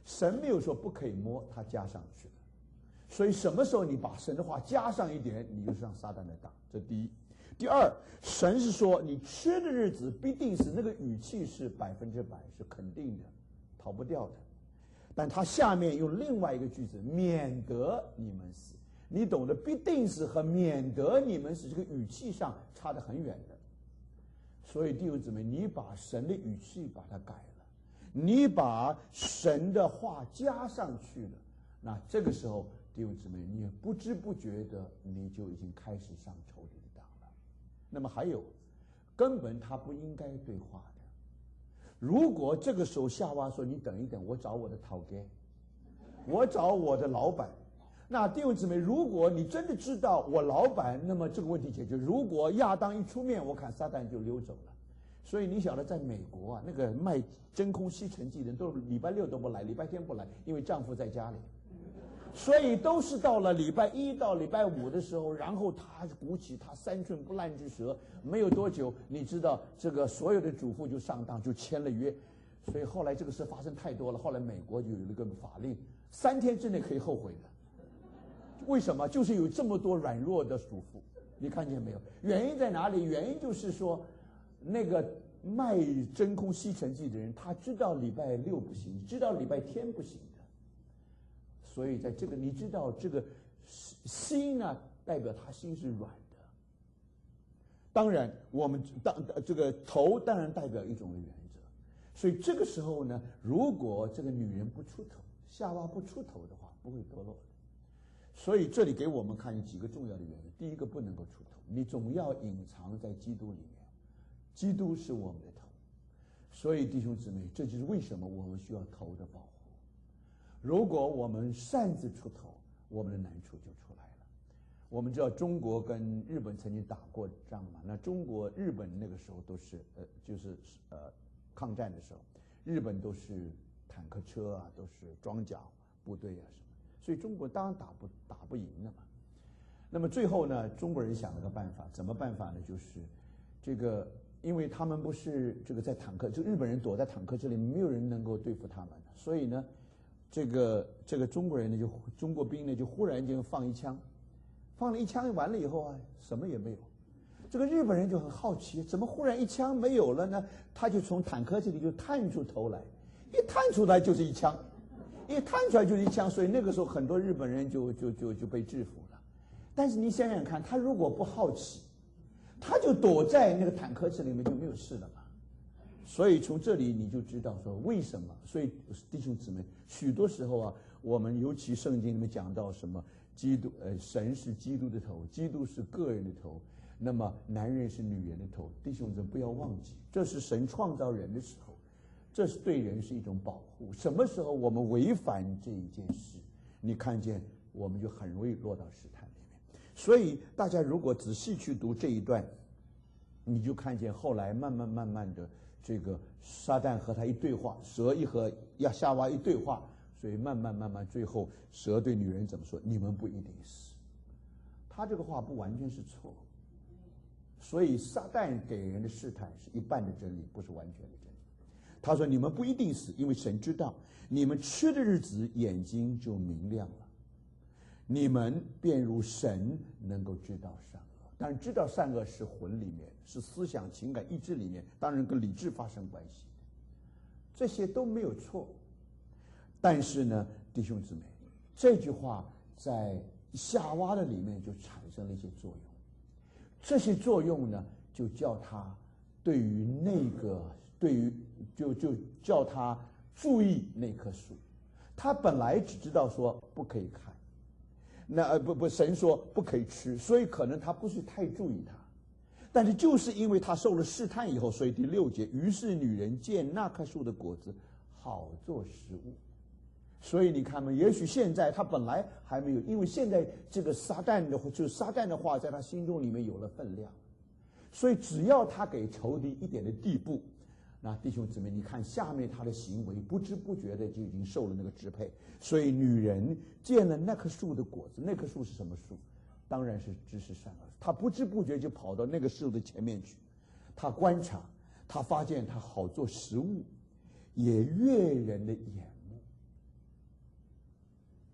神没有说不可以摸，他加上去了。所以什么时候你把神的话加上一点，你就是让撒旦来打。这第一。第二，神是说你吃的日子必定是那个语气是100%是肯定的，逃不掉的。但他下面用另外一个句子，免得你们死。你懂得必定是和免得你们死这个语气上差得很远的。所以弟兄姊妹，你把神的语气把它改了，你把神的话加上去了，那这个时候弟兄姊妹，你不知不觉的你就已经开始上仇敌的当了。那么还有，根本他不应该对话的。如果这个时候夏娃说：“你等一等，我找我的头家，我找我的老板。”那弟兄姊妹，如果你真的知道我老板，那么这个问题解决。如果亚当一出面，我看撒旦就溜走了。所以你晓得，在美国啊，那个卖真空吸尘器的人都礼拜六都不来，礼拜天不来，因为丈夫在家里。所以都是到了礼拜一到礼拜五的时候，然后他鼓起他3寸不烂之舌，没有多久，你知道这个所有的主妇就上当，就签了约。所以后来这个事发生太多了，后来美国就有一个法令，3天之内可以后悔的。为什么？就是有这么多软弱的主妇，你看见没有？原因在哪里？原因就是说，那个卖真空吸尘器的人，他知道礼拜六不行，知道礼拜天不行的。所以在这个，你知道这个心呢，代表他心是软的。当然，我们这个头当然代表一种的原则。所以这个时候呢，如果这个女人不出头，夏娃不出头的话，不会堕落的。所以这里给我们看几个重要的原因。第一个，不能够出头，你总要隐藏在基督里面，基督是我们的头。所以弟兄姊妹，这就是为什么我们需要头的保护。如果我们擅自出头，我们的难处就出来了。我们知道中国跟日本曾经打过仗嘛，那中国日本那个时候都是抗战的时候，日本都是坦克车啊，都是装甲部队啊什么。所以中国当然打不赢的嘛。那么最后呢，中国人想了个办法，怎么办法呢？就是这个，因为他们不是这个在坦克，就日本人躲在坦克车里，没有人能够对付他们，所以呢，这个中国人呢，中国兵呢就忽然间放一枪，放了一枪完了以后啊，什么也没有。这个日本人就很好奇，怎么忽然一枪没有了呢？他就从坦克车里就探出头来，一探出来就是一枪。一探出来就是一枪，所以那个时候很多日本人就被制服了。但是你想想看，他如果不好奇，他就躲在那个坦克车里面就没有事了嘛。所以从这里你就知道说为什么。所以弟兄姊妹，许多时候啊，我们尤其圣经里面讲到什么基督神是基督的头，基督是个人的头，那么男人是女人的头。弟兄姊妹不要忘记，这是神创造人的时候。这是对人是一种保护。什么时候我们违反这一件事，你看见我们就很容易落到试探里面。所以大家如果仔细去读这一段，你就看见后来慢慢的，这个撒旦和他一对话，蛇一和夏娃一对话，所以慢慢最后蛇对女人怎么说？你们不一定死。他这个话不完全是错，所以撒旦给人的试探是一半的真理，不是完全的真理。他说：“你们不一定死，因为神知道你们吃的日子，眼睛就明亮了，你们便如神能够知道善恶。当然，知道善恶是魂里面，是思想、情感、意志里面，当然跟理智发生关系。这些都没有错。但是呢，弟兄姊妹，这句话在夏娃的里面就产生了一些作用。这些作用呢，就叫他对于那个。”就叫他注意那棵树，他本来只知道说不可以看，那神说不可以吃，所以可能他不是太注意它。但是就是因为他受了试探以后，所以第6节，于是女人见那棵树的果子好做食物。所以你看嘛，也许现在他本来还没有，因为现在这个撒旦的话在他心中里面有了分量，所以只要他给仇敌一点的地步。那弟兄姊妹，你看下面他的行为，不知不觉的就已经受了那个支配。所以女人见了那棵树的果子，那棵树是什么树？当然是知识善恶。他不知不觉就跑到那个树的前面去，他观察，他发现它好做食物，也悦人的眼目。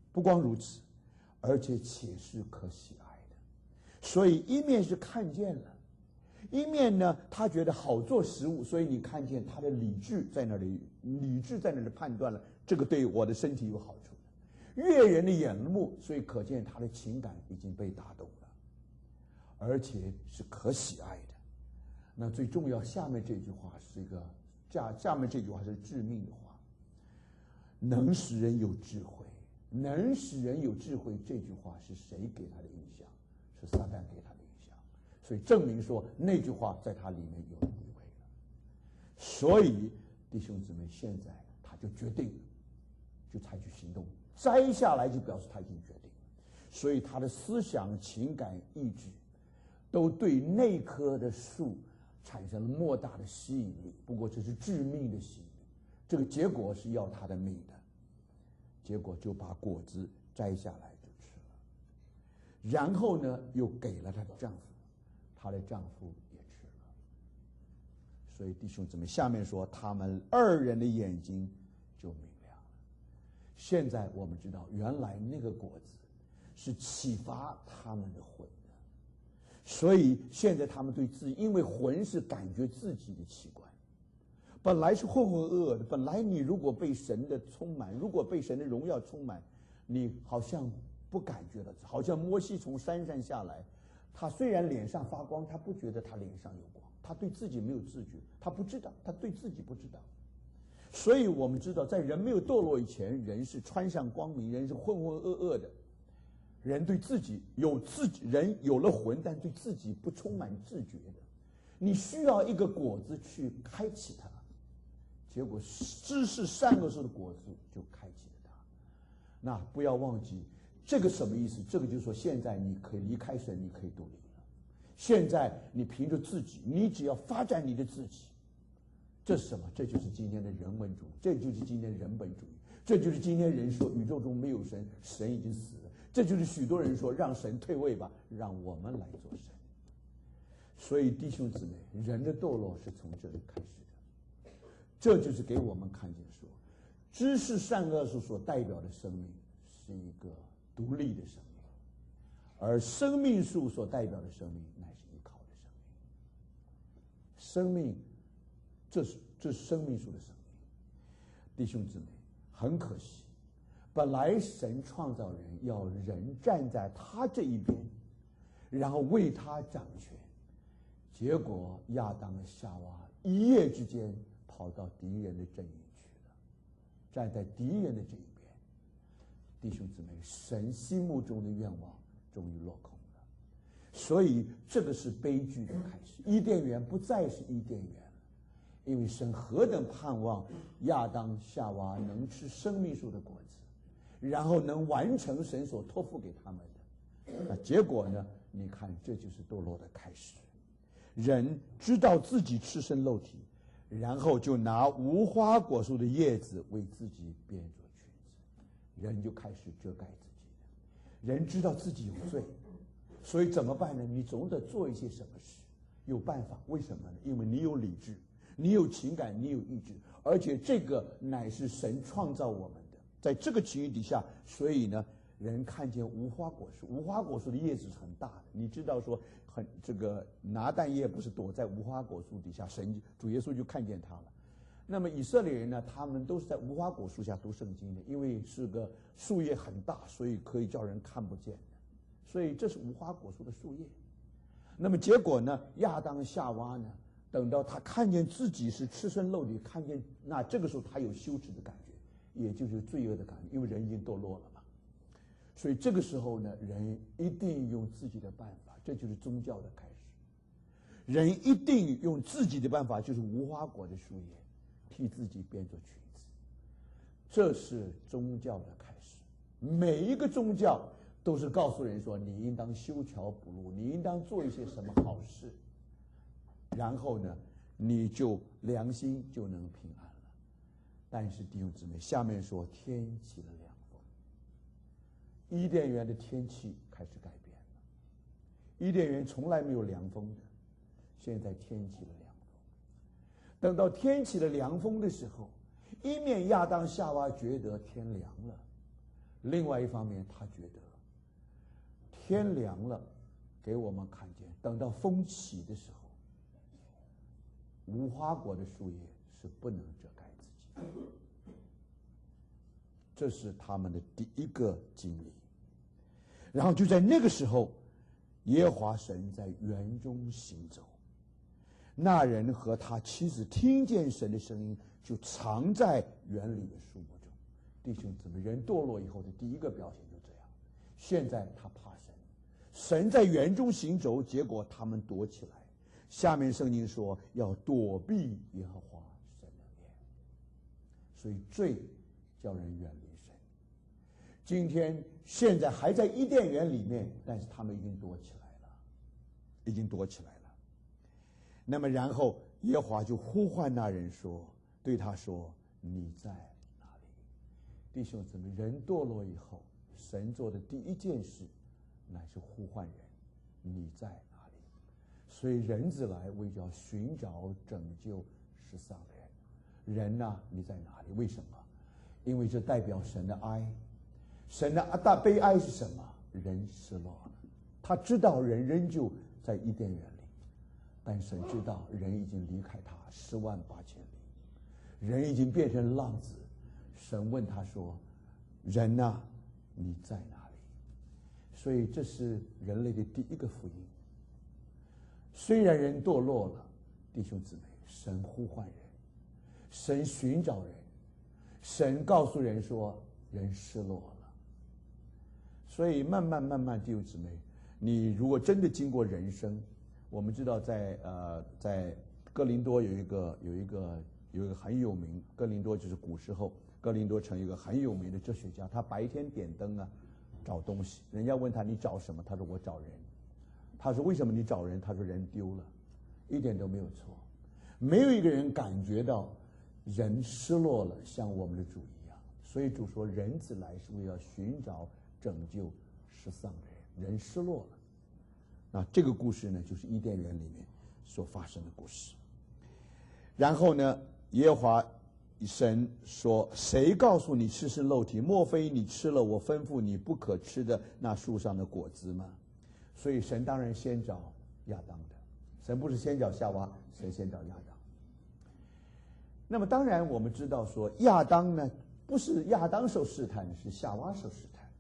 不光如此，而且且是可喜爱的。所以一面是看见了，一面呢他觉得好做食物，所以你看见他的理智在那里判断了这个对我的身体有好处，悦人的眼目，所以可见他的情感已经被打动了，而且是可喜爱的。那最重要，下面这句话是致命的话，能使人有智慧。能使人有智慧这句话是谁给他的印象？是撒旦给他的印象，所以证明说那句话在他里面有地位了。所以弟兄姊妹，现在他就决定了，就采取行动，摘下来就表示他已经决定了。所以他的思想、情感、意志都对那棵的树产生了莫大的吸引力。不过这是致命的吸引力，这个结果是要他的命的。结果就把果子摘下来就吃了，然后呢又给了她的丈夫，她的丈夫也吃了。所以弟兄姊妹，下面说他们二人的眼睛就明亮了。现在我们知道，原来那个果子是启发他们的魂的，所以现在他们对自己，因为魂是感觉自己的器官，本来是浑浑噩噩的。本来你如果被神的充满，如果被神的荣耀充满，你好像不感觉到，好像摩西从山上下来，他虽然脸上发光，他不觉得他脸上有光，他对自己没有自觉，他不知道，他对自己不知道。所以我们知道，在人没有堕落以前，人是穿上光明，人是浑浑噩噩的，人对自己人有了魂，但对自己不充满自觉的。你需要一个果子去开启它，结果知识善恶树的果子就开启了它。那不要忘记这个什么意思？这个就是说，现在你可以离开神，你可以独立了。现在你凭着自己，你只要发展你的自己，这是什么？这就是今天的人文主义，这就是今天人本主义，这就是今天人说宇宙中没有神，神已经死了，这就是许多人说让神退位吧，让我们来做神。所以弟兄姊妹，人的堕落是从这里开始的。这就是给我们看见说，知识善恶树所代表的生命是一个独立的生命，而生命树所代表的生命乃是依靠的生命。生命，这是生命树的生命。弟兄姊妹，很可惜，本来神创造人要人站在他这一边，然后为他掌权，结果亚当和夏娃一夜之间跑到敌人的阵营去了，站在敌人的这一边。弟兄姊妹，神心目中的愿望终于落空了，所以这个是悲剧的开始。伊甸园不再是伊甸园了，因为神何等盼望亚当夏娃能吃生命树的果子，然后能完成神所托付给他们的。那结果呢？你看，这就是堕落的开始。人知道自己赤身露体，然后就拿无花果树的叶子为自己编做裙子，人就开始遮盖自己了。人知道自己有罪，所以怎么办呢？你总得做一些什么事，有办法。为什么呢？因为你有理智，你有情感，你有意志，而且这个乃是神创造我们的。在这个情形底下，所以呢，人看见无花果树，无花果树的叶子是很大的。你知道说，这个拿但业不是躲在无花果树底下，主耶稣就看见他了。那么以色列人呢，他们都是在无花果树下读圣经的，因为是个树叶很大，所以可以叫人看不见的。所以这是无花果树的树叶。那么结果呢，亚当夏娃呢，等到他看见自己是赤身露体，看见那这个时候他有羞耻的感觉，也就是罪恶的感觉，因为人已经堕落了嘛。所以这个时候呢，人一定用自己的办法，这就是宗教的开始。人一定用自己的办法，就是无花果的树叶，替自己编做裙子。这是宗教的开始。每一个宗教都是告诉人说，你应当修桥补路，你应当做一些什么好事，然后呢，你就良心就能平安了。但是弟兄姊妹，下面说天起了凉风，伊甸园的天气开始改变了。伊甸园从来没有凉风的，现在天起了凉风。等到天起了凉风的时候，一面亚当夏娃觉得天凉了， 另外一方面，他觉得天凉了，给我们看见，等到风起的时候，无花果的树叶是不能遮盖自己的。这是他们的第一个经历。然后就在那个时候，耶和华神在园中行走，那人和他妻子听见神的声音，就藏在园里的树木中。弟兄姊妹，人堕落以后的第一个表现就这样。现在他怕神，神在园中行走，结果他们躲起来。下面圣经说要躲避耶和华神的面，所以罪叫人远离神。今天现在还在伊甸园里面，但是他们已经躲起来了，已经躲起来了。那么然后耶和华就呼唤那人说，对他说，你在哪里？弟兄姊妹，人堕落以后，神做的第一件事乃是呼唤人，你在哪里？所以人子来为叫寻找拯救失丧的人。人呐，你在哪里？为什么？因为这代表神的哀。神的大悲哀是什么？人失落了。他知道人仍旧在伊甸园里，但神知道人已经离开他108000里，人已经变成浪子。神问他说，人呐，你在哪里？所以这是人类的第一个福音。虽然人堕落了，弟兄姊妹，神呼唤人，神寻找人，神告诉人说人失落了。所以慢慢弟兄姊妹，你如果真的经过人生，我们知道在哥林多有一个很有名，哥林多就是古时候哥林多城有一个很有名的哲学家，他白天点灯啊找东西，人家问他你找什么，他说我找人。他说为什么你找人？他说人丢了，一点都没有错。没有一个人感觉到人失落了像我们的主一样，所以主说人子来是为了寻找拯救失丧的人，人失落了。那这个故事呢，就是伊甸园里面所发生的故事。然后呢，耶和华神说，谁告诉你吃是肉体？莫非你吃了我吩咐你不可吃的那树上的果子吗？所以神当然先找亚当的，神不是先找夏娃，神先找亚当。那么当然我们知道说，亚当呢，不是亚当受试探，是夏娃受试探。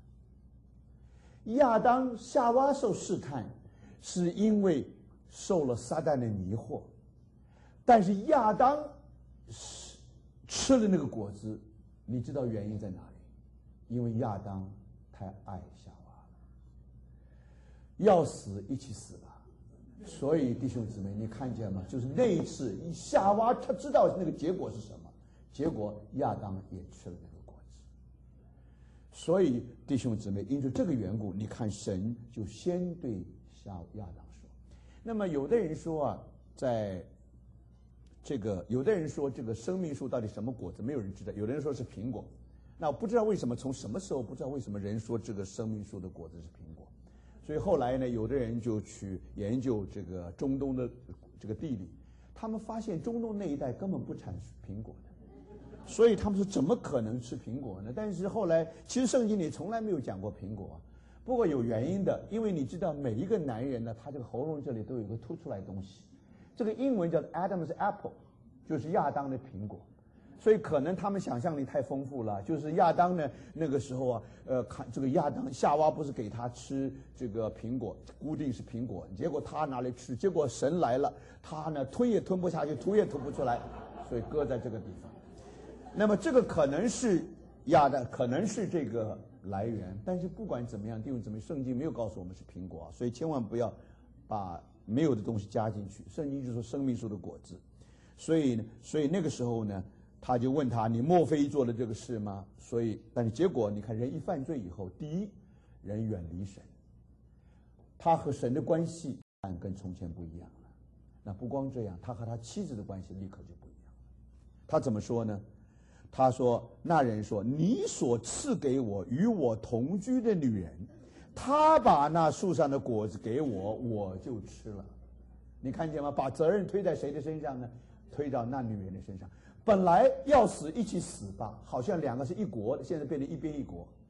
夏娃受试探是因为受了撒旦的迷惑，但是亚当吃了那个果子，你知道原因在哪里？因为亚当太爱夏娃了，要死一起死吧。所以弟兄姊妹，你看见吗？就是那一次夏娃他知道那个结果是什么，结果亚当也吃了那个果子。所以弟兄姊妹，因着这个缘故，你看神就先对亚当说。那么有的人说啊，有的人说这个生命树到底什么果子，没有人知道。有的人说是苹果，那我不知道为什么，从什么时候不知道为什么人说这个生命树的果子是苹果。所以后来呢，有的人就去研究这个中东的这个地理，他们发现中东那一带根本不产苹果的，所以他们说怎么可能吃苹果呢？但是后来其实圣经里从来没有讲过苹果啊。不过有原因的，因为你知道每一个男人呢，他这个喉咙这里都有一个凸出来的东西，这个英文叫 Adam's apple， 就是亚当的苹果。所以可能他们想象力太丰富了，就是亚当呢那个时候啊，看这个夏娃不是给他吃这个苹果，固定是苹果，结果他拿来吃，结果神来了，他呢吞也吞不下去，吐也吐不出来，所以搁在这个地方。那么这个可能是可能是这个来源，但是不管怎么样，弟兄姊妹，圣经没有告诉我们是苹果啊，所以千万不要把没有的东西加进去。圣经就说生命树的果子，所以那个时候呢，他就问他，你莫非做了这个事吗？但是结果你看，人一犯罪以后，第一，人远离神，他和神的关系跟从前不一样了。那不光这样，他和他妻子的关系立刻就不一样了。他怎么说呢？他说，那人说，你所赐给我与我同居的女人，她把那树上的果子给我，我就吃了。你看见吗？把责任推在谁的身上呢？推到那女人的身上。本来要死一起死吧，好像两个是一国的，现在变成一边一国。